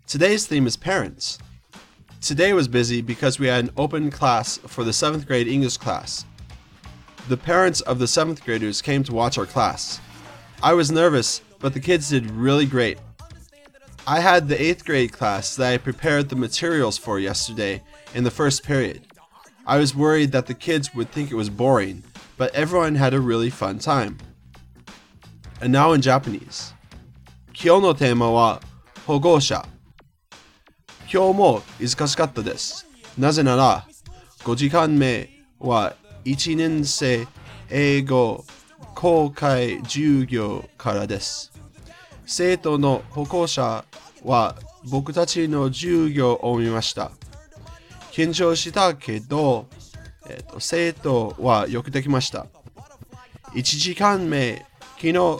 Today's theme is parents. Today was busy because we had an open class for the 7th grade English class. The parents of the 7th graders came to watch our class. I was nervous, but the kids did really great. I had the 8th grade class that I prepared the materials for yesterday in the first period. I was worried that the kids would think it was boring, but everyone had a really fun time. And now in Japanese. 今日のテーマは保護者。今日も忙しかったです。なぜなら、5時間目は1年生英語公開授業からです。生徒の保護者は僕たちの授業を見ました。緊張したけど、生徒はよくできました。1時間目、昨日、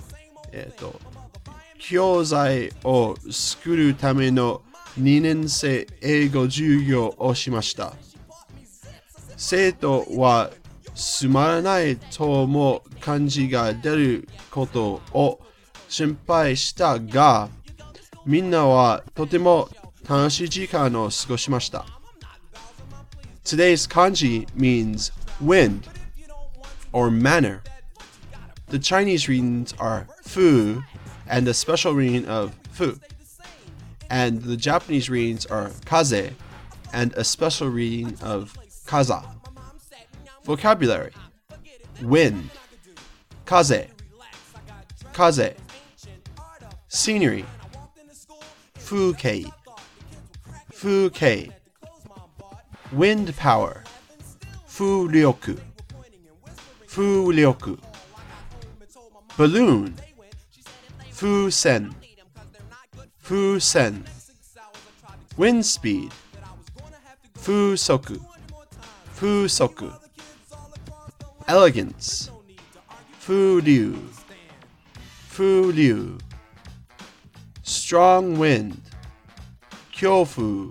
教材を作るための2年生英語授業をしました。生徒はつまらないと思う漢字が出ることを心配したが、みんなはとても楽しい時間を過ごしました。Today's kanji means wind or manner. The Chinese readings are fu and a special reading of fu. And the Japanese readings are kaze and a special reading of kaza. Vocabulary: wind, kaze, kaze. Scenery: fukei, fukei. Wind power: furyoku, furyoku. Balloon: fusen, fusen. Wind speed: fusoku, fusoku. Elegance: furyu, furyu. Strong wind: kyofu,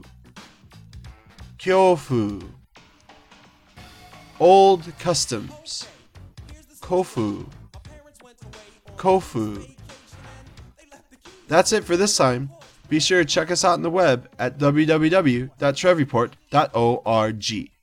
kyofu. Old customs: kofu, kofu. That's it for this time. Be sure to check us out on the web at www.trevreport.org.